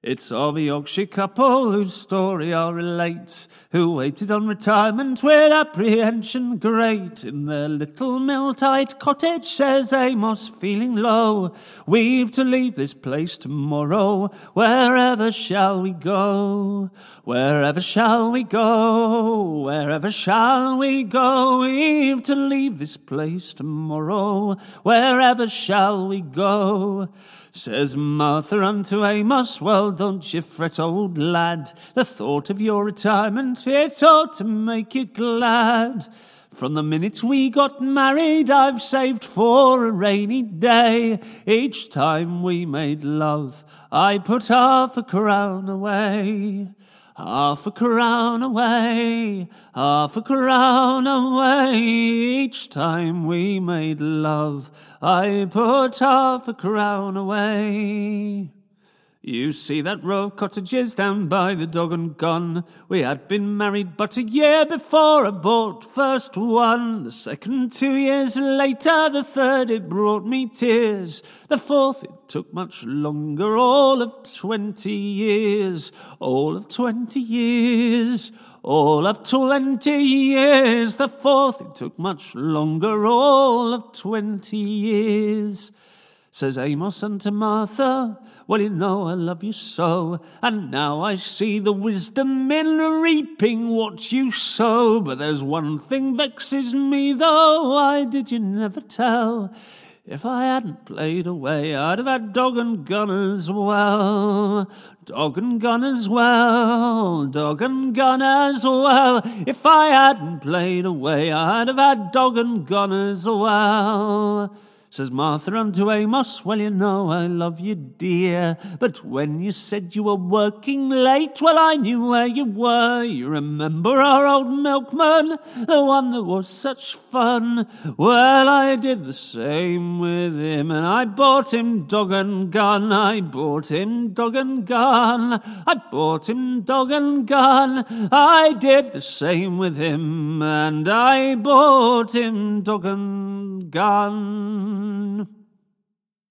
It's of a Yorkshire couple whose story I'll relate, who waited on retirement with apprehension great. In their little mill-tight cottage, says Amos, feeling low, we've to leave this place tomorrow. Wherever shall we go? Wherever shall we go? Wherever shall we go? We've to leave this place tomorrow. Wherever shall we go? Says Martha unto Amos, well, don't you fret, old lad. The thought of your retirement, it ought to make you glad. From the minute we got married, I've saved for a rainy day. Each time we made love, I put half a crown away. Half a crown away, half a crown away. Each time we made love, I put half a crown away. You see that row of cottages down by the Dog and Gun? We had been married but a year before I bought first one. The second 2 years later, the third it brought me tears. The fourth it took much longer, all of 20 years. All of 20 years. All of 20 years. The fourth it took much longer, all of 20 years. Says Amos unto Martha, well, you know I love you so, and now I see the wisdom in reaping what you sow. But there's one thing vexes me, though, why did you never tell? If I hadn't played away, I'd have had Dog and Gun as well. Dog and Gun as well. Dog and Gun as well. If I hadn't played away, I'd have had Dog and Gun as well. Says Martha unto Amos, well, you know I love you, dear, but when you said you were working late, well, I knew where you were. You remember our old milkman, the one that was such fun? Well, I did the same with him, and I bought him Dog and Gun. I bought him Dog and Gun. I bought him Dog and Gun. I did the same with him, and I bought him Dog and Gun.